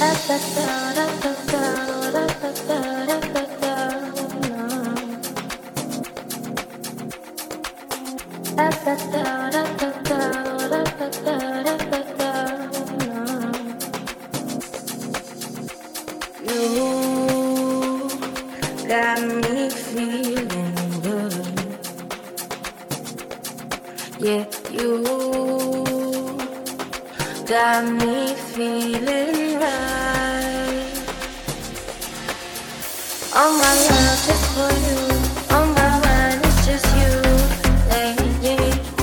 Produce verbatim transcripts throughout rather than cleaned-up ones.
Got me feeling good. Yeah, you got me feeling right. All my love just for you. On my mind, it's just you, lady.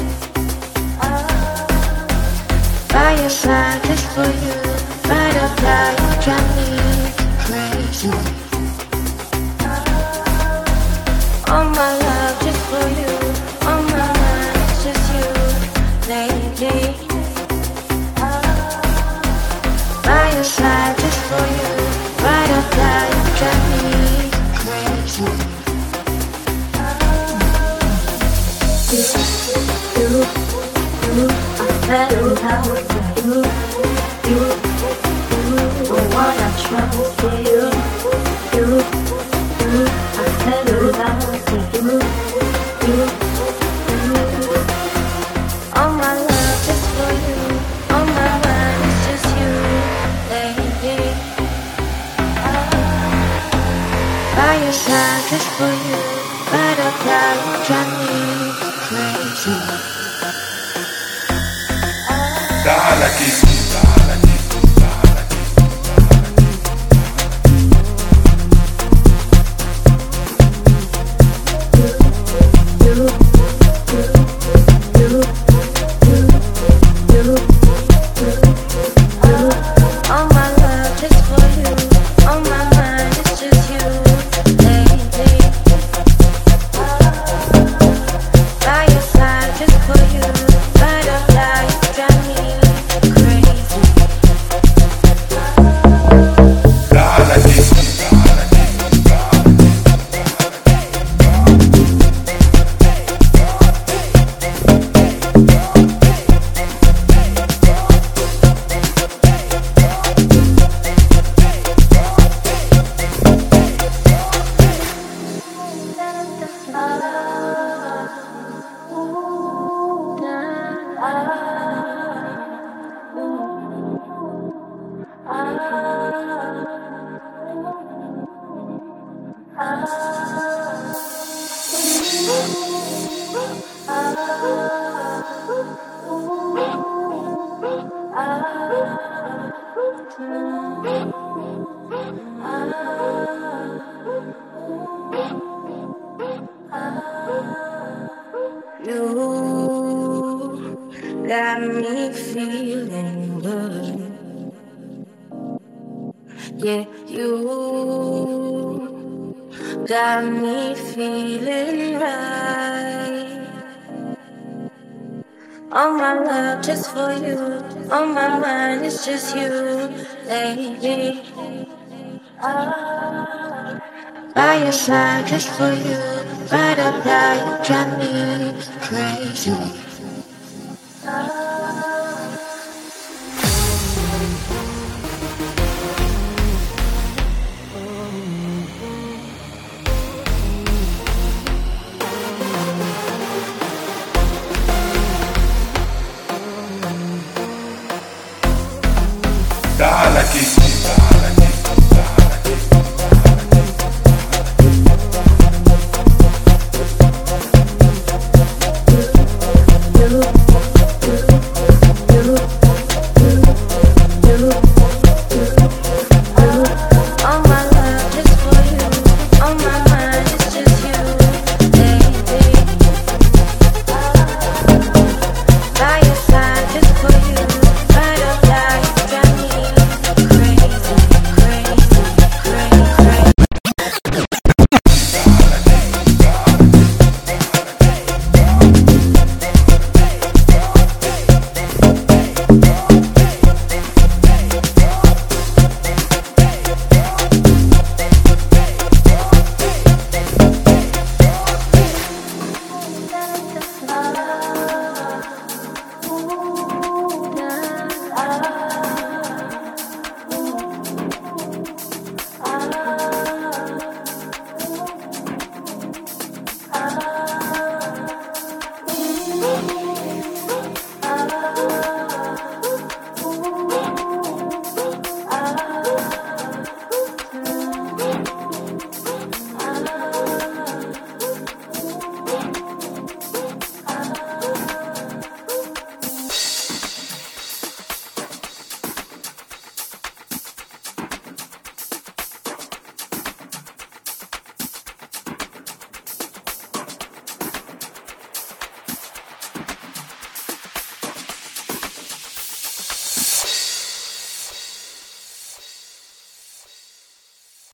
By your side, just for you. Ride or die, you drive me crazy. All my love just for you. On my mind, it's just you, lady. By your side, just for you. Ride or die, you drive me crazy. You, you, you, I fell in love with you. You, you, were what I trust you. You, you, I fell in love with you. You, you, all my love just for you. On my mind, it's just you, lady. By your side, just for you. Ride or die, you drive me crazy. تعال كيف all my love just for you. On my mind, it's just you, lady. By your side, just for you. Ride or die, you drive me crazy. تعال كيف You got me feeling good. Yeah, you got me feeling right. All my love just for you. On my mind, it's just you, lady. By your side, just for you. Ride or die, you drive me crazy.